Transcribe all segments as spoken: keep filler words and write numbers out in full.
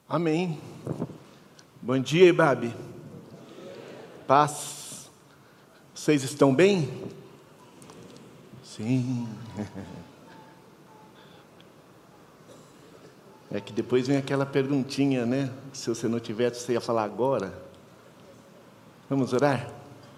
Amém. Bom dia, Ibabe. Paz. Vocês estão bem? Sim. É que depois vem aquela perguntinha, né? Se você não tivesse, você ia falar agora. Vamos orar?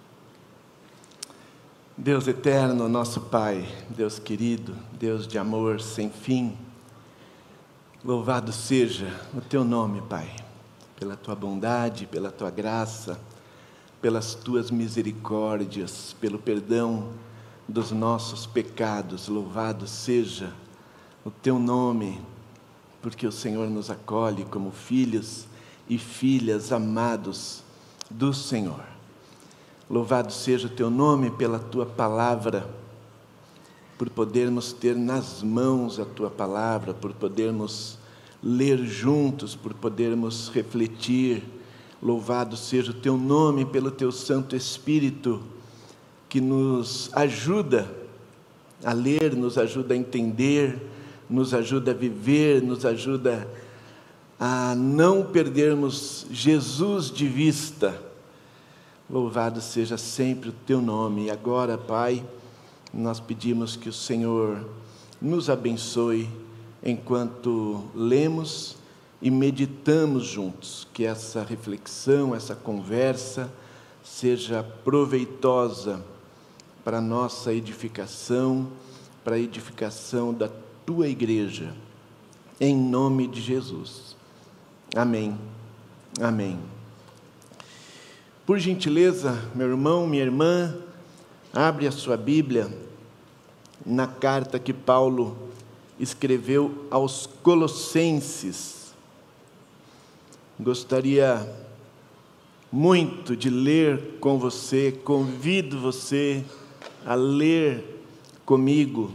Deus eterno, nosso Pai, Deus querido, Deus de amor sem fim, louvado seja o Teu nome, Pai, pela Tua bondade, pela Tua graça, pelas Tuas misericórdias, pelo perdão dos nossos pecados. Louvado seja o Teu nome, porque o Senhor nos acolhe como filhos e filhas amados do Senhor. Louvado seja o Teu nome pela Tua palavra, por podermos ter nas mãos a Tua palavra, por podermos ler juntos, por podermos refletir. Louvado seja o Teu nome pelo Teu Santo Espírito, que nos ajuda a ler, nos ajuda a entender, nos ajuda a viver, nos ajuda a não perdermos Jesus de vista. Louvado seja sempre o Teu nome. E agora, Pai, nós pedimos que o Senhor nos abençoe enquanto lemos e meditamos juntos, que essa reflexão, essa conversa seja proveitosa para a nossa edificação, para a edificação da Tua igreja, em nome de Jesus. Amém. Amém. Por gentileza, meu irmão, minha irmã, abre a sua Bíblia na carta que Paulo escreveu aos Colossenses. Gostaria muito de ler com você, convido você a ler comigo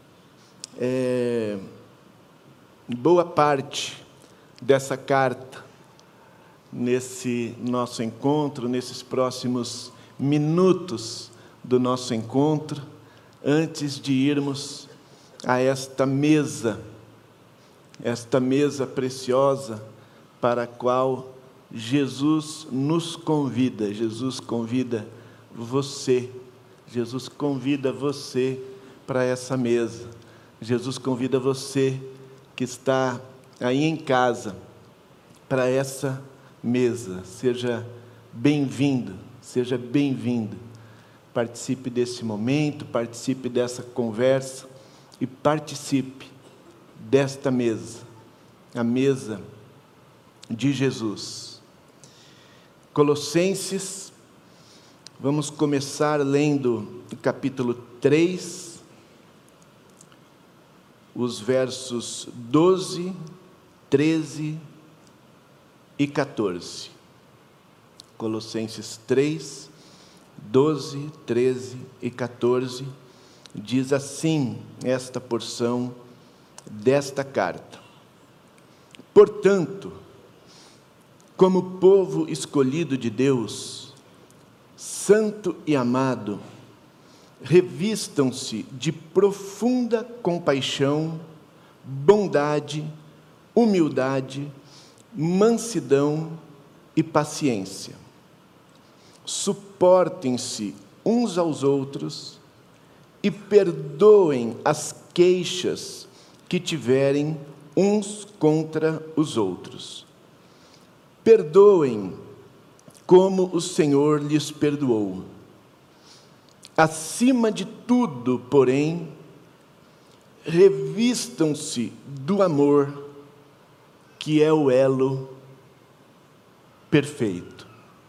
é, boa parte dessa carta, nesse nosso encontro, nesses próximos minutos do nosso encontro, antes de irmos a esta mesa, esta mesa preciosa para a qual Jesus nos convida. Jesus convida você, Jesus convida você para essa mesa. Jesus convida você que está aí em casa para essa mesa. Seja bem-vindo, seja bem-vindo. Participe desse momento, participe dessa conversa e participe desta mesa, a mesa de Jesus. Colossenses, vamos começar lendo o capítulo três, os versos doze, treze e quatorze. Colossenses três, doze, treze e quatorze, diz assim esta porção desta carta: Portanto, como povo escolhido de Deus, santo e amado, revistam-se de profunda compaixão, bondade, humildade, mansidão e paciência. Suportem-se uns aos outros e perdoem as queixas que tiverem uns contra os outros. Perdoem como o Senhor lhes perdoou. Acima de tudo, porém, revistam-se do amor, que é o elo perfeito.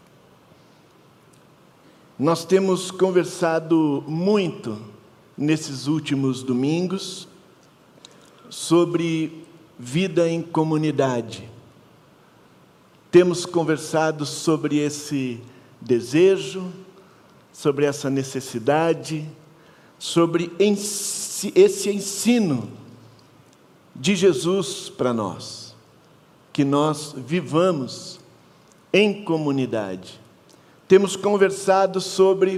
Nós temos conversado muito nesses últimos domingos sobre vida em comunidade. Temos conversado sobre esse desejo, sobre essa necessidade, sobre esse ensino de Jesus para nós, que nós vivamos em comunidade. Temos conversado sobre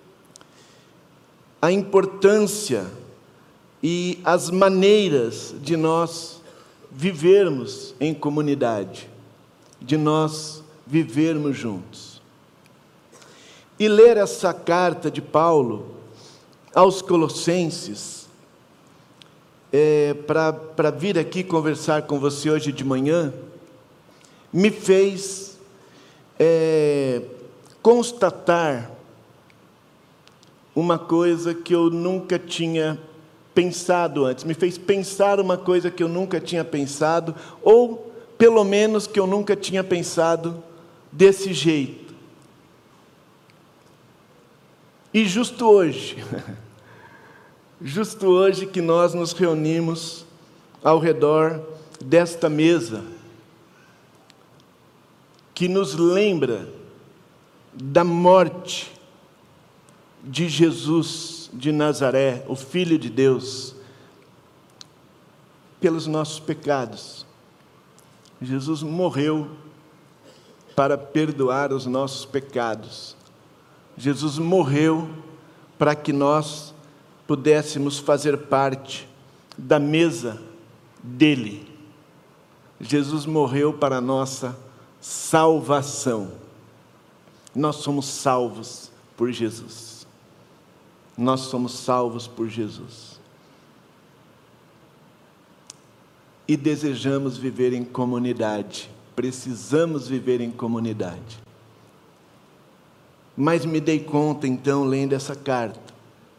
a importância e as maneiras de nós vivermos em comunidade, de nós vivermos juntos. E ler essa carta de Paulo aos Colossenses, é, para vir aqui conversar com você hoje de manhã, me fez é, constatar uma coisa que eu nunca tinha pensado antes, me fez pensar uma coisa que eu nunca tinha pensado, ou pelo menos que eu nunca tinha pensado desse jeito. E justo hoje, justo hoje que nós nos reunimos ao redor desta mesa, que nos lembra da morte de Jesus de Nazaré, o Filho de Deus, pelos nossos pecados. Jesus morreu para perdoar os nossos pecados. Jesus morreu para que nós pudéssemos fazer parte da mesa dele. Jesus morreu para a nossa salvação. Nós somos salvos por Jesus. Nós somos salvos por Jesus. E desejamos viver em comunidade. Precisamos viver em comunidade. Mas me dei conta, então, lendo essa carta,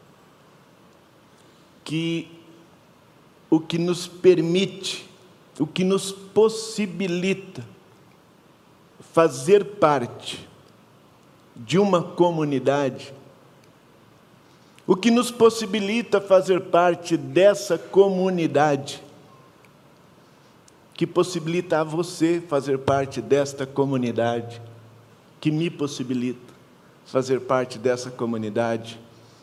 que o que nos permite, o que nos possibilita fazer parte de uma comunidade, o que nos possibilita fazer parte dessa comunidade, que possibilita a você fazer parte desta comunidade, que me possibilita fazer parte dessa comunidade,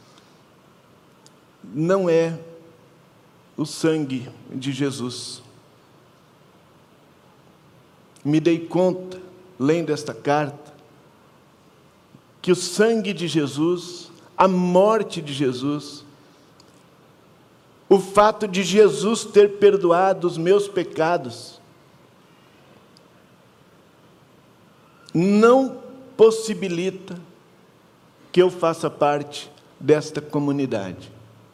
não é o sangue de Jesus. Me dei conta, lendo esta carta, que o sangue de Jesus, a morte de Jesus, o fato de Jesus ter perdoado os meus pecados, não possibilita que eu faça parte desta comunidade.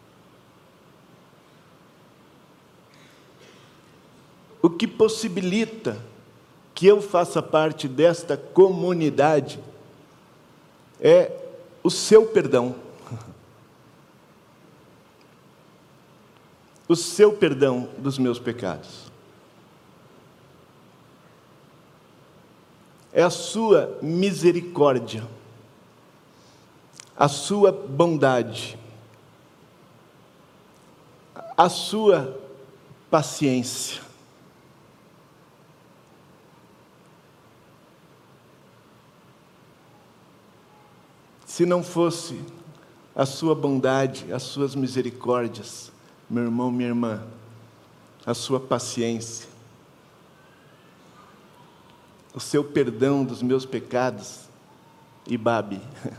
O que possibilita que eu faça parte desta comunidade é o seu perdão. O seu perdão dos meus pecados. É a sua misericórdia, a sua bondade, a sua paciência. Se não fosse a sua bondade, as suas misericórdias, meu irmão, minha irmã, a sua paciência, o seu perdão dos meus pecados, Ibabe,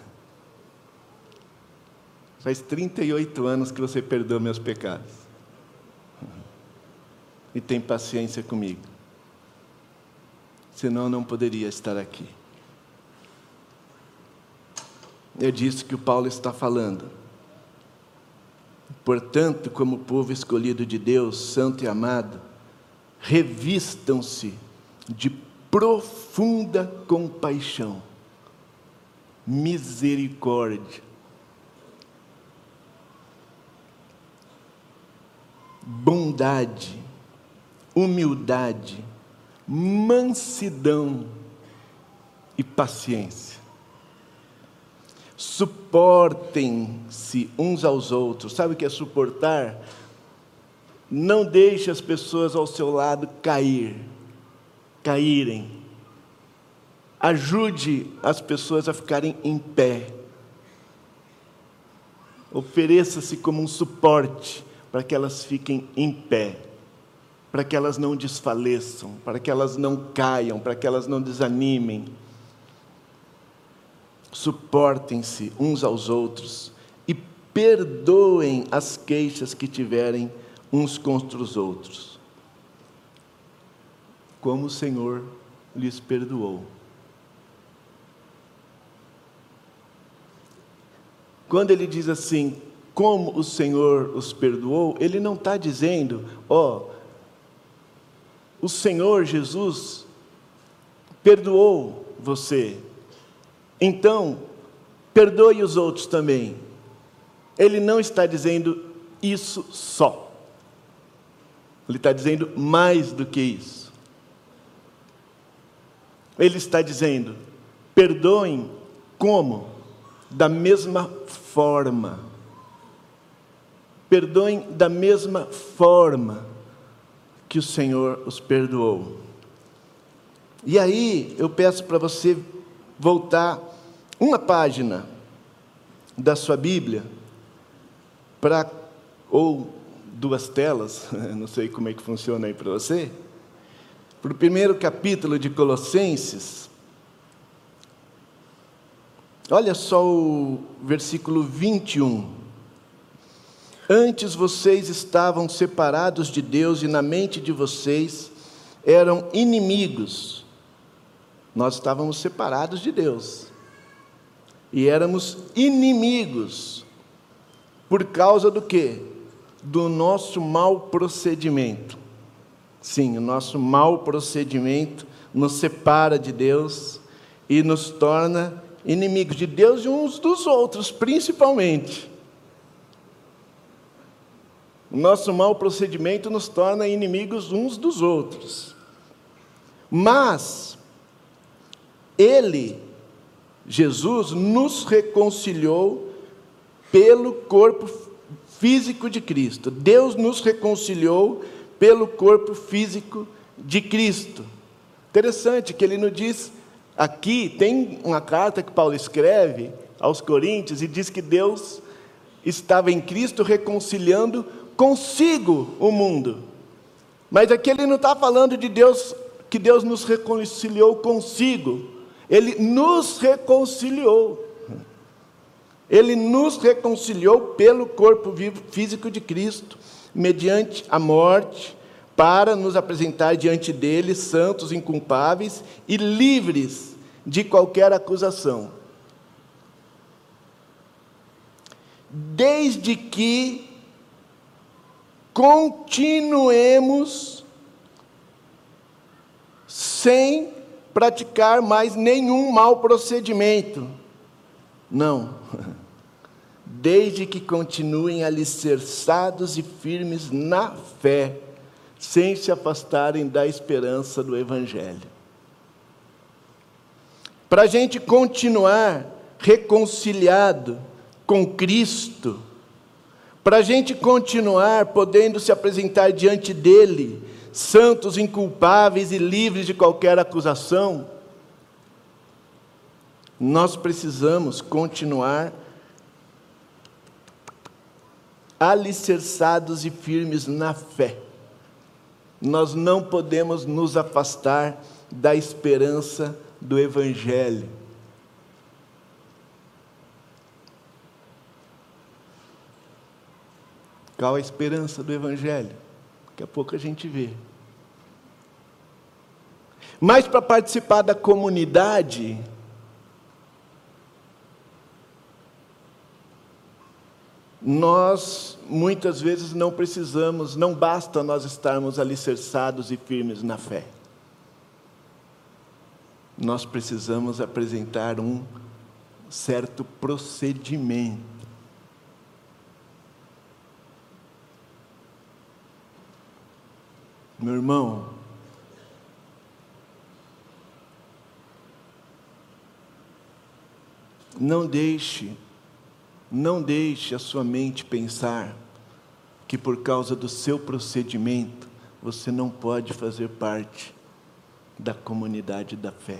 faz trinta e oito anos que você perdoa meus pecados e tem paciência comigo, senão eu não poderia estar aqui. É disso que o Paulo está falando. Portanto, como povo escolhido de Deus, santo e amado, revistam-se de profunda compaixão, misericórdia, bondade, humildade, mansidão e paciência. Suportem-se uns aos outros. Sabe o que é suportar? Não deixe as pessoas ao seu lado cair, caírem. Ajude as pessoas a ficarem em pé. Ofereça-se como um suporte para que elas fiquem em pé, para que elas não desfaleçam, para que elas não caiam, para que elas não desanimem. Suportem-se uns aos outros e perdoem as queixas que tiverem uns contra os outros. como o Senhor lhes perdoou. Quando ele diz assim, como o Senhor os perdoou, ele não está dizendo, ó, o Senhor Jesus perdoou você, então perdoe os outros também. Ele não está dizendo isso só. Ele está dizendo mais do que isso. Ele está dizendo, perdoem como? Da mesma forma. Perdoem da mesma forma que o Senhor os perdoou. E aí, eu peço para você voltar uma página da sua Bíblia, para, ou duas telas, não sei como é que funciona aí para você, para o primeiro capítulo de Colossenses. Olha só o versículo vinte e um. Antes vocês estavam separados de Deus e na mente de vocês eram inimigos. Nós estávamos separados de Deus e éramos inimigos por causa do quê? Do nosso mau procedimento. Sim, o nosso mau procedimento nos separa de Deus e nos torna inimigos de Deus e uns dos outros, principalmente. O nosso mau procedimento nos torna inimigos uns dos outros. Mas Ele, Jesus, nos reconciliou pelo corpo físico de Cristo. Deus nos reconciliou pelo corpo físico de Cristo. Interessante que ele nos diz, aqui tem uma carta que Paulo escreve aos Coríntios e diz que Deus estava em Cristo reconciliando consigo o mundo. Mas aqui ele não está falando de Deus, que Deus nos reconciliou consigo. Ele nos reconciliou. Ele nos reconciliou pelo corpo vivo físico de Cristo, mediante a morte, para nos apresentar diante dele santos, inculpáveis e livres de qualquer acusação. Desde que continuemos sem praticar mais nenhum mau procedimento. Não. Desde que continuem alicerçados e firmes na fé, sem se afastarem da esperança do Evangelho. Para a gente continuar reconciliado com Cristo, para a gente continuar podendo se apresentar diante dele, santos, inculpáveis e livres de qualquer acusação, nós precisamos continuar alicerçados e firmes na fé. Nós não podemos nos afastar da esperança do Evangelho. Qual a esperança do Evangelho? Daqui a pouco a gente vê. Mas para participar da comunidade, nós muitas vezes não precisamos, não basta nós estarmos alicerçados e firmes na fé. Nós precisamos apresentar um certo procedimento. Meu irmão, não deixe Não deixe a sua mente pensar que por causa do seu procedimento, você não pode fazer parte da comunidade da fé.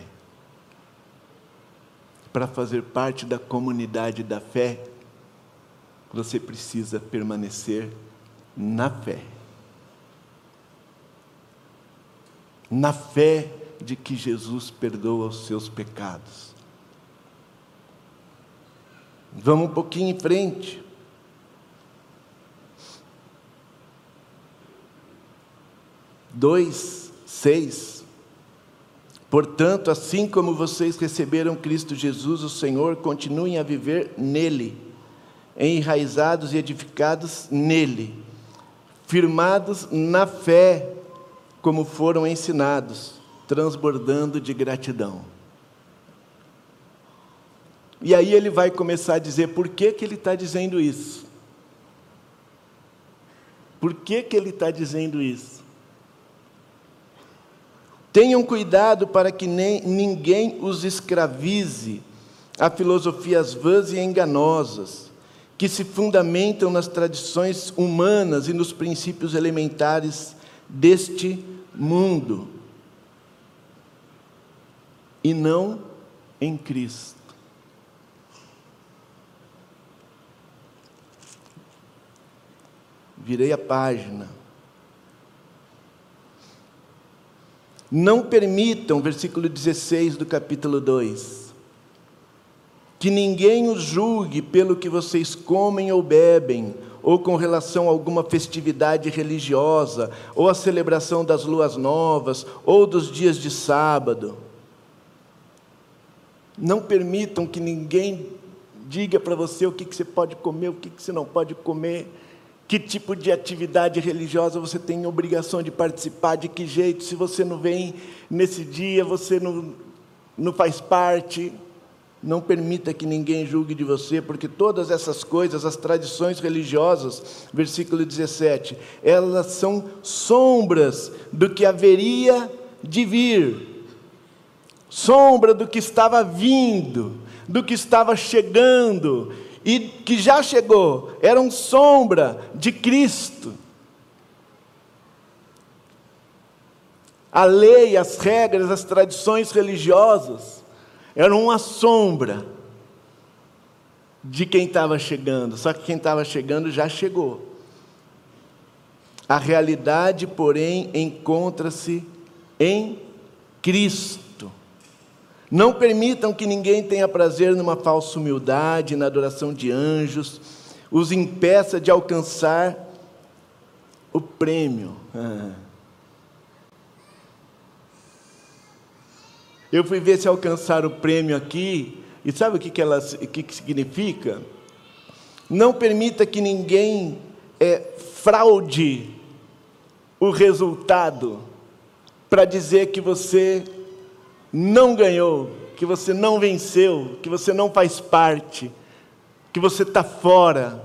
Para fazer parte da comunidade da fé, você precisa permanecer na fé. Na fé de que Jesus perdoa os seus pecados. Vamos um pouquinho em frente. dois, seis. Portanto, assim como vocês receberam Cristo Jesus, o Senhor, continuem a viver nele, enraizados e edificados nele, firmados na fé, como foram ensinados, transbordando de gratidão. E aí ele vai começar a dizer por que que ele está dizendo isso. Por que que ele está dizendo isso? Tenham cuidado para que nem, ninguém os escravize a filosofias vãs e enganosas, que se fundamentam nas tradições humanas e nos princípios elementares deste mundo, e não em Cristo. Virei a página. Não permitam, versículo dezesseis do capítulo dois, que ninguém os julgue pelo que vocês comem ou bebem, ou com relação a alguma festividade religiosa, ou a celebração das luas novas, ou dos dias de sábado. Não permitam que ninguém diga para você o que, que você pode comer, o que, que você não pode comer, que tipo de atividade religiosa você tem obrigação de participar, de que jeito, se você não vem nesse dia, você não, não faz parte. Não permita que ninguém julgue de você, porque todas essas coisas, as tradições religiosas, versículo dezessete, elas são sombras do que haveria de vir, sombra do que estava vindo, do que estava chegando, e que já chegou, eram sombra de Cristo. A lei, as regras, as tradições religiosas eram uma sombra de quem estava chegando, só que quem estava chegando já chegou. A realidade, porém, encontra-se em Cristo. Não permitam que ninguém tenha prazer numa falsa humildade, na adoração de anjos, os impeça de alcançar o prêmio. Ah. Eu fui ver se alcançar o prêmio aqui, e sabe o que, que, ela, o que, que significa? Não permita que ninguém é, fraude o resultado para dizer que você não ganhou, que você não venceu, que você não faz parte, que você está fora.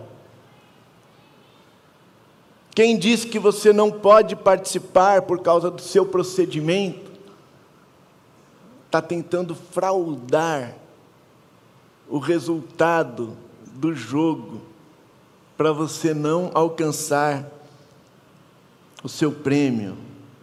Quem diz que você não pode participar por causa do seu procedimento, está tentando fraudar o resultado do jogo, para você não alcançar o seu prêmio.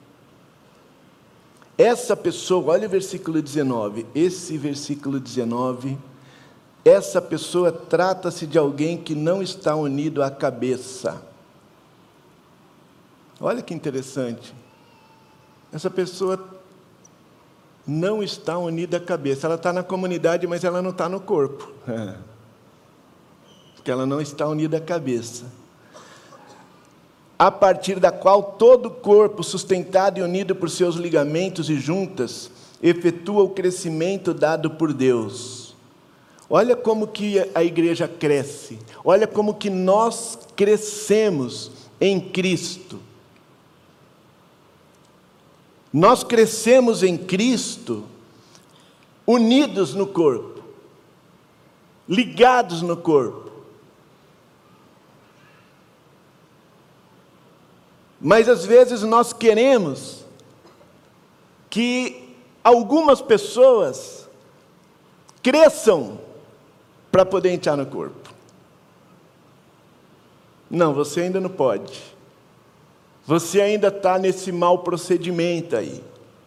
Essa pessoa, olha o versículo dezenove, esse versículo dezenove, essa pessoa trata-se de alguém que não está unido à cabeça. Olha que interessante, essa pessoa não está unida à cabeça, ela está na comunidade, mas ela não está no corpo, porque ela não está unida à cabeça, a partir da qual todo o corpo, sustentado e unido por seus ligamentos e juntas, efetua o crescimento dado por Deus. Olha como que a igreja cresce, olha como que nós crescemos em Cristo. Nós crescemos em Cristo, unidos no corpo, ligados no corpo. Mas às vezes nós queremos que algumas pessoas cresçam para poder entrar no corpo. Não, você ainda não pode. Você ainda está nesse mau procedimento aí.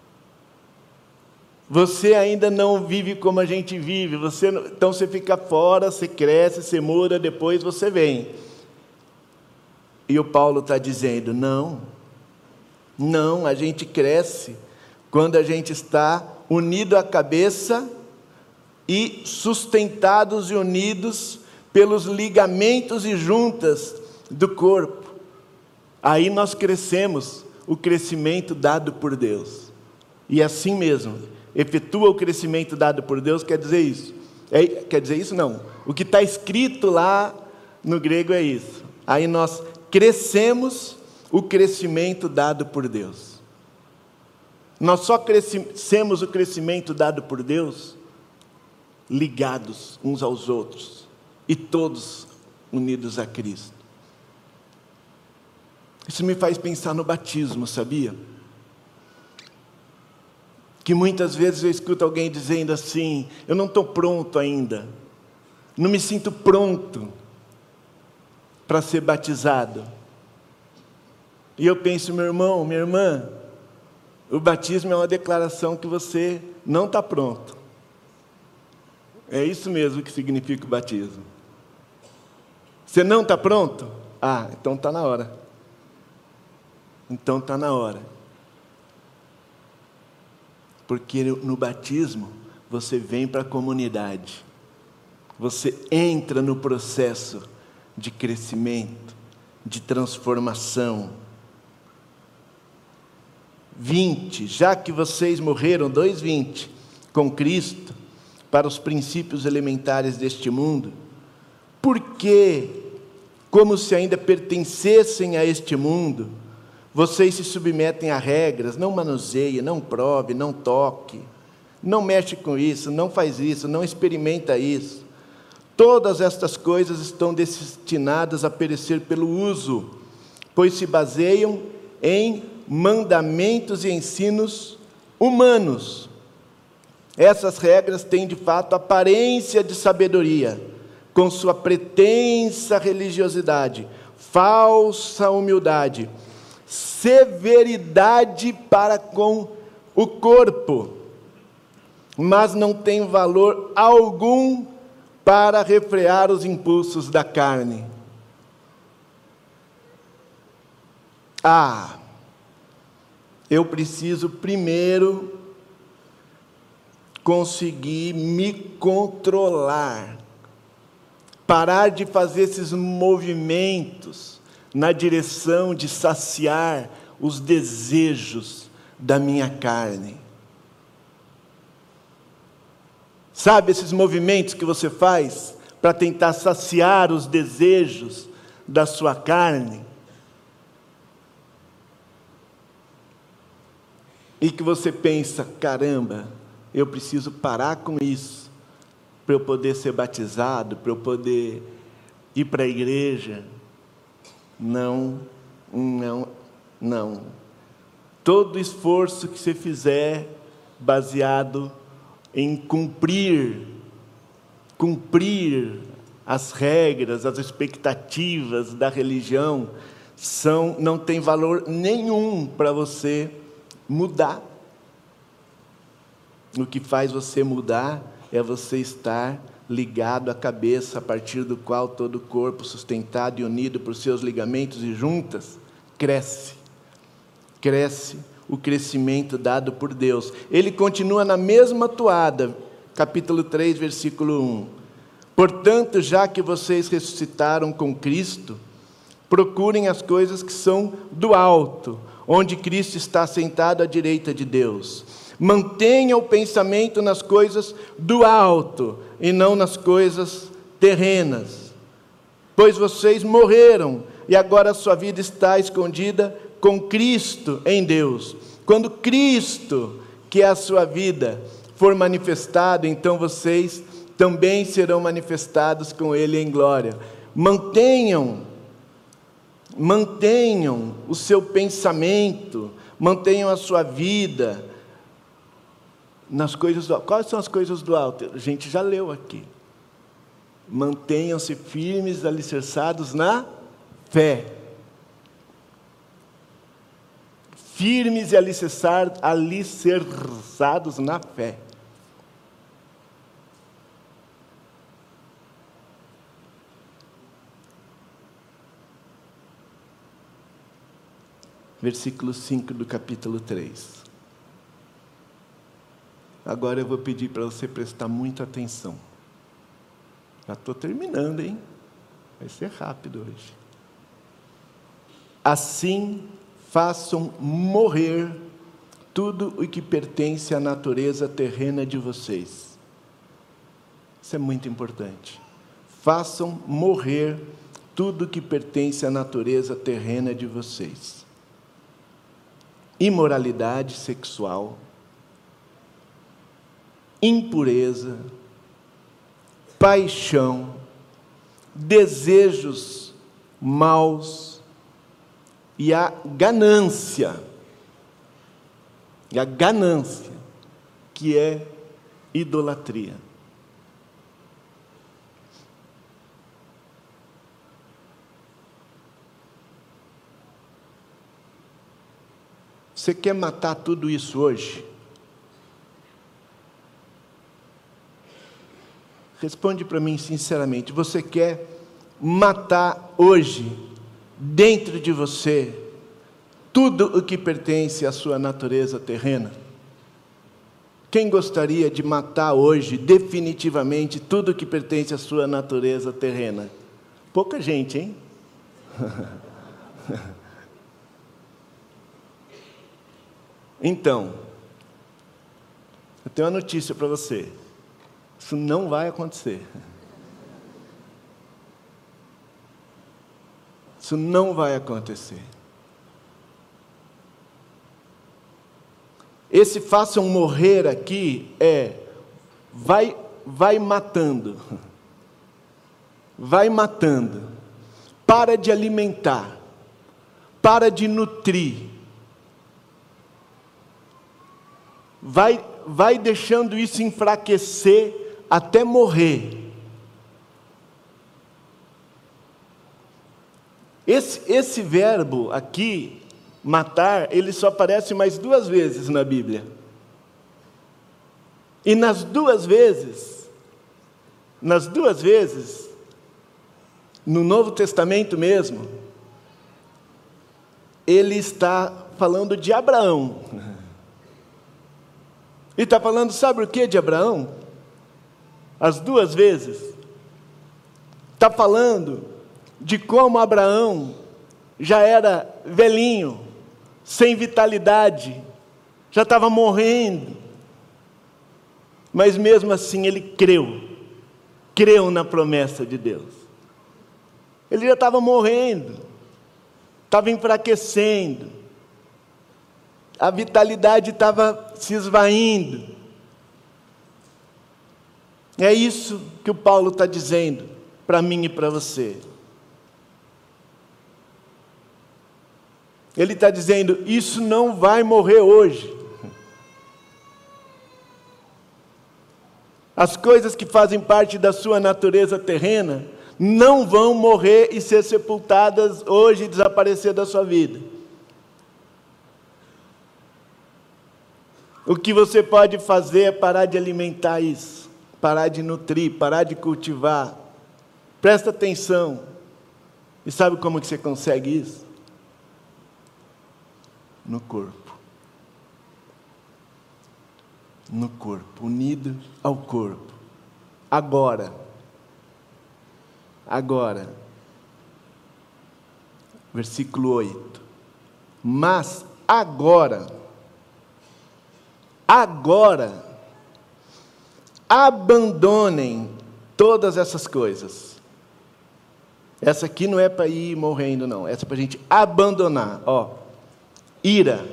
Você ainda não vive como a gente vive. Você, então você fica fora, você cresce, você muda, depois você vem. E o Paulo está dizendo, não, não, a gente cresce quando a gente está unido à cabeça e sustentados e unidos pelos ligamentos e juntas do corpo. Aí nós crescemos, o crescimento dado por Deus. E assim mesmo, efetua o crescimento dado por Deus, quer dizer isso. É, quer dizer isso? Não. O que está escrito lá no grego é isso. Aí nós crescemos o crescimento dado por Deus. Nós só crescemos o crescimento dado por Deus ligados uns aos outros e todos unidos a Cristo. Isso me faz pensar no batismo, sabia? Que muitas vezes eu escuto alguém dizendo assim: eu não estou pronto ainda, não me sinto pronto para ser batizado. E eu penso, meu irmão, minha irmã, o batismo é uma declaração que você não está pronto. É isso mesmo que significa o batismo. Você não está pronto? Ah, então está na hora. Então está na hora. Porque no batismo, você vem para a comunidade. Você entra no processo de crescimento, de transformação. vinte, já que vocês morreram, dois vinte, com Cristo, para os princípios elementares deste mundo, por que, como se ainda pertencessem a este mundo, vocês se submetem a regras? Não manuseie, não prove, não toque, não mexe com isso, não faz isso, não experimenta isso. Todas estas coisas estão destinadas a perecer pelo uso, pois se baseiam em mandamentos e ensinos humanos. Essas regras têm de fato aparência de sabedoria, com sua pretensa religiosidade, falsa humildade, severidade para com o corpo, mas não tem valor algum para refrear os impulsos da carne. Ah, eu preciso primeiro conseguir me controlar, parar de fazer esses movimentos na direção de saciar os desejos da minha carne. Sabe esses movimentos que você faz para tentar saciar os desejos da sua carne? E que você pensa, caramba, eu preciso parar com isso, para eu poder ser batizado, para eu poder ir para a igreja. Não, não, não. Todo esforço que você fizer, baseado em cumprir, cumprir as regras, as expectativas da religião, são, não tem valor nenhum para você mudar. O que faz você mudar é você estar ligado à cabeça, a partir do qual todo o corpo, sustentado e unido por seus ligamentos e juntas, cresce. Cresce o crescimento dado por Deus. Ele continua na mesma toada, capítulo três, versículo um. Portanto, já que vocês ressuscitaram com Cristo, procurem as coisas que são do alto, onde Cristo está sentado à direita de Deus. Mantenha o pensamento nas coisas do alto e não nas coisas terrenas. Pois vocês morreram e agora a sua vida está escondida com Cristo em Deus. Quando Cristo, que é a sua vida, for manifestado, então vocês também serão manifestados com Ele em glória. Mantenham, mantenham o seu pensamento, mantenham a sua vida nas coisas do alto. Quais são as coisas do alto? A gente já leu aqui. Mantenham-se firmes, alicerçados na fé. Firmes e alicerçados na fé. Versículo cinco do capítulo três. Agora eu vou pedir para você prestar muita atenção. Já estou terminando, hein? Vai ser rápido hoje. Assim, façam morrer tudo o que pertence à natureza terrena de vocês. Isso é muito importante. Façam morrer tudo o que pertence à natureza terrena de vocês. Imoralidade sexual, impureza, paixão, desejos maus e a ganância. E a ganância, que é idolatria. Você quer matar tudo isso hoje? Responde para mim sinceramente. Você quer matar hoje, dentro de você, tudo o que pertence à sua natureza terrena? Quem gostaria de matar hoje, definitivamente, tudo o que pertence à sua natureza terrena? Pouca gente, hein? Então, eu tenho uma notícia para você. Isso não vai acontecer. Isso não vai acontecer. Esse façam morrer aqui é, vai, vai matando. Vai matando. Para de alimentar. Para de nutrir. Vai, vai deixando isso enfraquecer até morrer. Esse, esse verbo aqui, matar, ele só aparece mais duas vezes na Bíblia. E nas duas vezes, nas duas vezes, no Novo Testamento mesmo, ele está falando de Abraão. E está falando, sabe o que de Abraão? As duas vezes. Está falando de como Abraão já era velhinho, sem vitalidade, já estava morrendo. Mas mesmo assim ele creu, creu na promessa de Deus. Ele já estava morrendo, estava enfraquecendo. A vitalidade estava se esvaindo. É isso que o Paulo está dizendo para mim e para você. Ele está dizendo, isso não vai morrer hoje. As coisas que fazem parte da sua natureza terrena não vão morrer e ser sepultadas hoje e desaparecer da sua vida. O que você pode fazer é parar de alimentar isso, parar de nutrir, parar de cultivar. Presta atenção. E sabe como que você consegue isso? No corpo. No corpo, unido ao corpo. Agora. Agora. Versículo oito. Mas agora... Agora, abandonem todas essas coisas. Essa aqui não é para ir morrendo, não. Essa é para a gente abandonar. Ó, ira,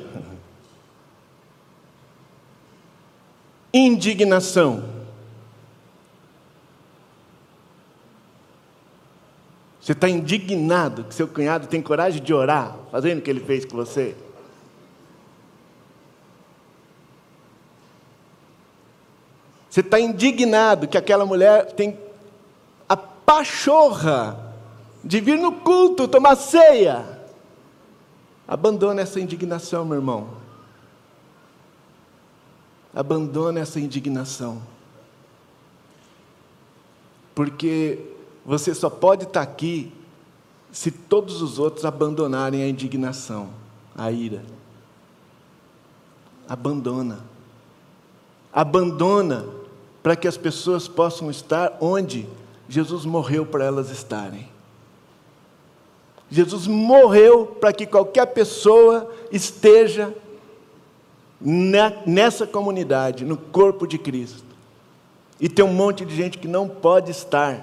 indignação. Você está indignado que seu cunhado tem coragem de orar, fazendo o que ele fez com você? Você está indignado que aquela mulher tem a pachorra de vir no culto, tomar ceia. Abandona essa indignação, meu irmão. Abandona essa indignação. Porque você só pode estar aqui se todos os outros abandonarem a indignação, a ira. Abandona. Abandona para que as pessoas possam estar onde Jesus morreu para elas estarem. Jesus morreu para que qualquer pessoa esteja nessa comunidade, no corpo de Cristo. E tem um monte de gente que não pode estar,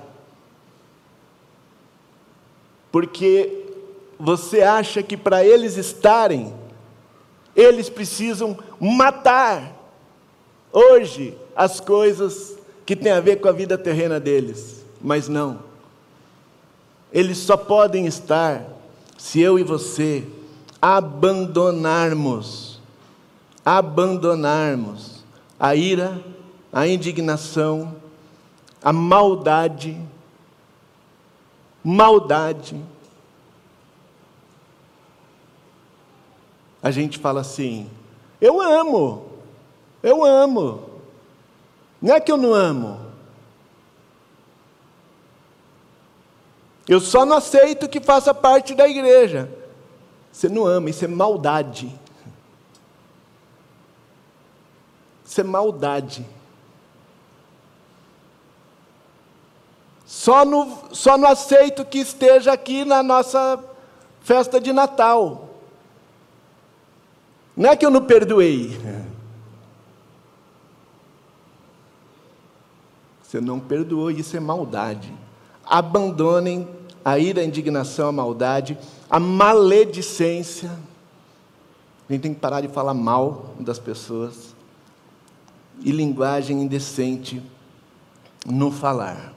porque você acha que para eles estarem, eles precisam matar hoje as coisas que têm a ver com a vida terrena deles. Mas não. Eles só podem estar se eu e você abandonarmos, abandonarmos a ira, a indignação, a maldade, maldade. A gente fala assim, eu amo, eu amo, não é que eu não amo, eu só não aceito que faça parte da igreja. Você não ama, isso é maldade, isso é maldade. Só não, só não aceito que esteja aqui na nossa festa de Natal. Não é que eu não perdoei. Você não perdoou, isso é maldade. Abandonem a ira, a indignação, a maldade, a maledicência. A gente tem que parar de falar mal das pessoas. E linguagem indecente no falar.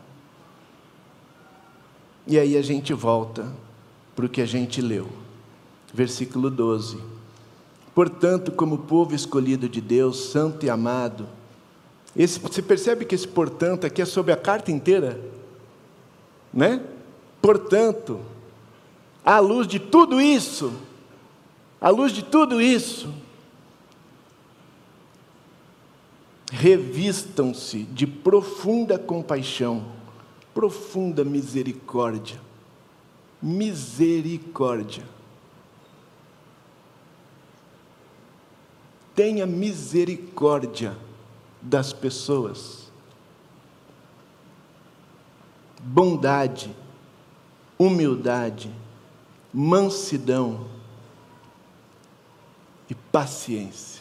E aí a gente volta para o que a gente leu. Versículo doze. Portanto, como povo escolhido de Deus, santo e amado, esse, você percebe que esse portanto aqui é sobre a carta inteira? Né? Portanto, à luz de tudo isso, à luz de tudo isso, revistam-se de profunda compaixão, profunda misericórdia, misericórdia. Tenha misericórdia das pessoas. Bondade, humildade, mansidão e paciência.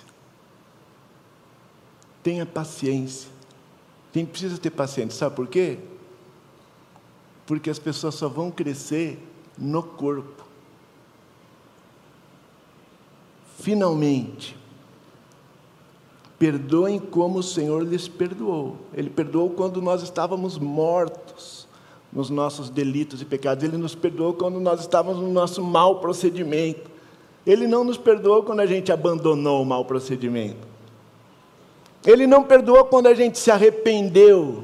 Tenha paciência. Quem precisa ter paciência, sabe por quê? Porque as pessoas só vão crescer no corpo. Finalmente, perdoem como o Senhor lhes perdoou. Ele perdoou quando nós estávamos mortos nos nossos delitos e pecados. Ele nos perdoou quando nós estávamos no nosso mau procedimento. Ele não nos perdoou quando a gente abandonou o mau procedimento. Ele não perdoou quando a gente se arrependeu.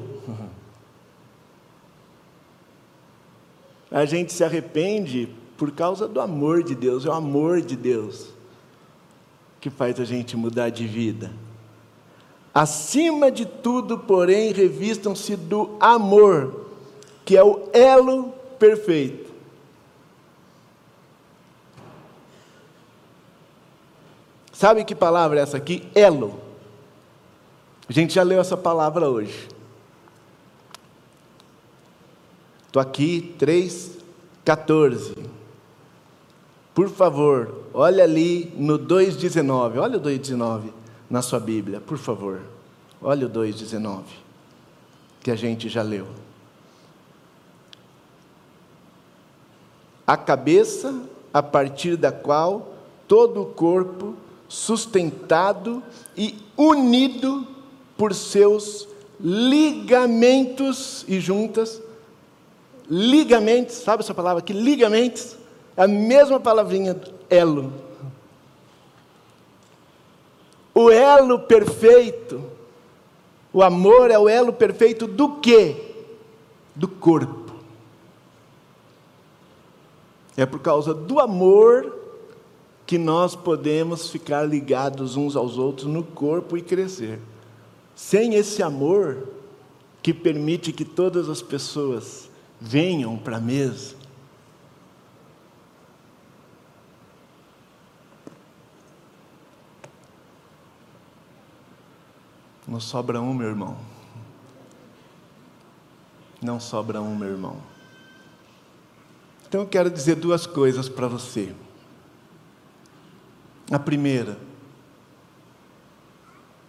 A gente se arrepende por causa do amor de Deus. É o amor de Deus que faz a gente mudar de vida. Acima de tudo, porém, revistam-se do amor, que é o elo perfeito. Sabe que palavra é essa aqui? Elo. A gente já leu essa palavra hoje. Estou aqui, três, quatorze. Por favor, olha ali no dois, dezenove. Olha o dois, dezenove na sua Bíblia, por favor. Olha o dois, dezenove, que a gente já leu. A cabeça, a partir da qual todo o corpo, sustentado e unido por seus ligamentos e juntas, ligamentos, sabe essa palavra aqui? Ligamentos, a mesma palavrinha, elo. O elo perfeito, o amor é o elo perfeito do quê? Do corpo. É por causa do amor que nós podemos ficar ligados uns aos outros no corpo e crescer. Sem esse amor que permite que todas as pessoas venham para a mesa, não sobra um, meu irmão. Não sobra um, meu irmão. Então eu quero dizer duas coisas para você. A primeira,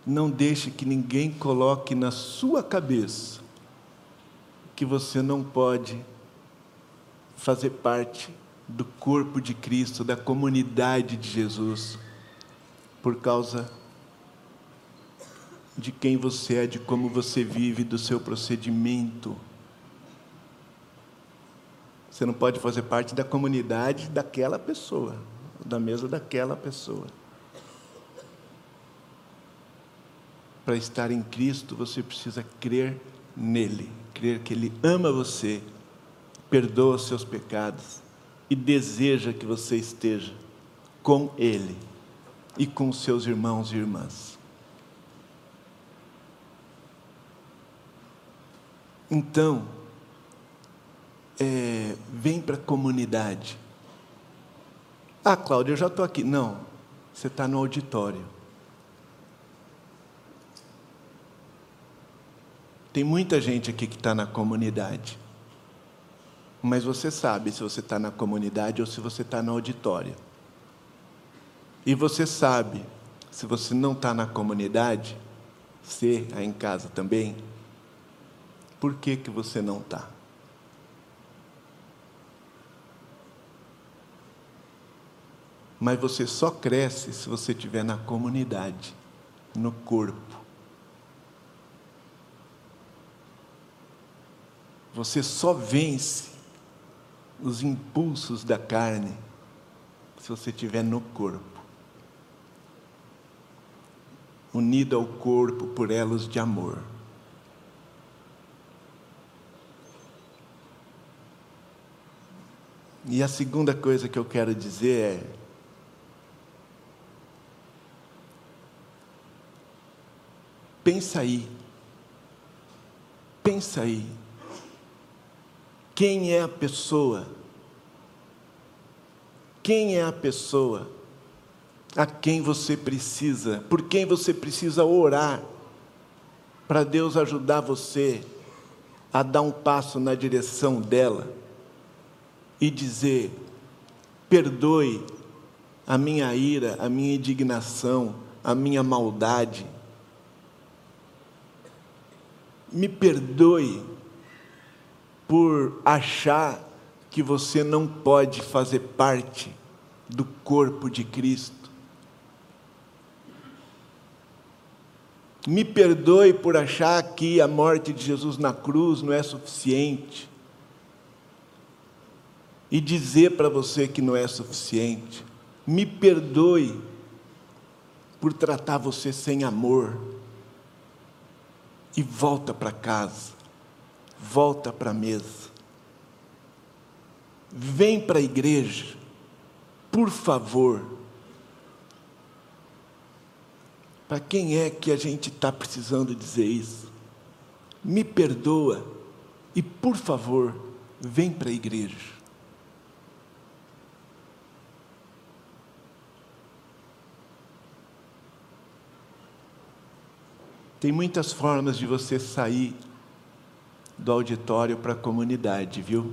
Não deixe que ninguém coloque na sua cabeça que você não pode fazer parte do corpo de Cristo, da comunidade de Jesus, por causa de quem você é, de como você vive, do seu procedimento. Você não pode fazer parte da comunidade daquela pessoa, da mesa daquela pessoa. Para estar em Cristo, você precisa crer nele, crer que Ele ama você, perdoa os seus pecados e deseja que você esteja com Ele e com seus irmãos e irmãs. Então, é, vem para a comunidade. Ah, Cláudia, eu já estou aqui. Não, você está no auditório. Tem muita gente aqui que está na comunidade, mas você sabe se você está na comunidade ou se você está no auditório. E você sabe, se você não está na comunidade, você aí em casa também, por que que você não está? Mas você só cresce se você estiver na comunidade, no corpo. Você só vence os impulsos da carne se você estiver no corpo, unido ao corpo por elos de amor. E a segunda coisa que eu quero dizer é: pensa aí, pensa aí, quem é a pessoa, quem é a pessoa a quem você precisa, por quem você precisa orar, para Deus ajudar você a dar um passo na direção dela e dizer: perdoe a minha ira, a minha indignação, a minha maldade, me perdoe por achar que você não pode fazer parte do corpo de Cristo. Me perdoe por achar que a morte de Jesus na cruz não é suficiente. E dizer para você que não é suficiente. Me perdoe por tratar você sem amor. E volta para casa. Volta para a mesa. Vem para a igreja, por favor. Para quem é que a gente está precisando dizer isso? Me perdoa e, por favor, vem para a igreja. Tem muitas formas de você sair do auditório para a comunidade, viu?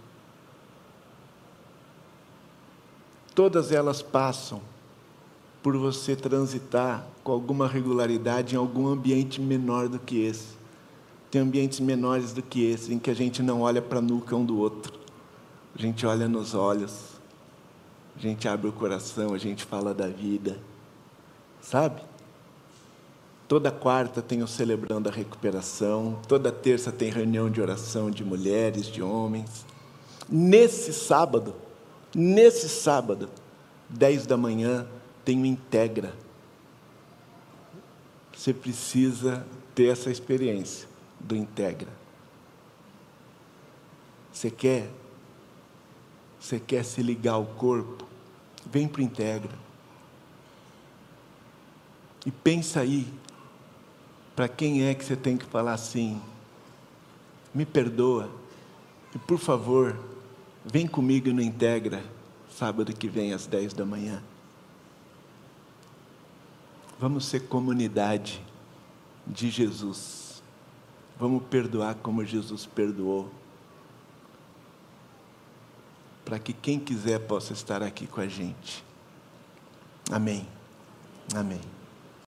Todas elas passam por você transitar com alguma regularidade em algum ambiente menor do que esse. Tem ambientes menores do que esse, em que a gente não olha para a nuca um do outro. A gente olha nos olhos, a gente abre o coração, a gente fala da vida. Sabe? Toda quarta tem o Celebrando a Recuperação, toda terça tem reunião de oração de mulheres, de homens. Nesse sábado, nesse sábado, dez da manhã, tem o Integra. Você precisa ter essa experiência do Integra. Você quer? Você quer se ligar ao corpo? Vem para o Integra. E pensa aí, para quem é que você tem que falar assim: me perdoa, e por favor, vem comigo no Integra, sábado que vem às dez da manhã. Vamos ser comunidade de Jesus. Vamos perdoar como Jesus perdoou. Para que quem quiser possa estar aqui com a gente. Amém. Amém.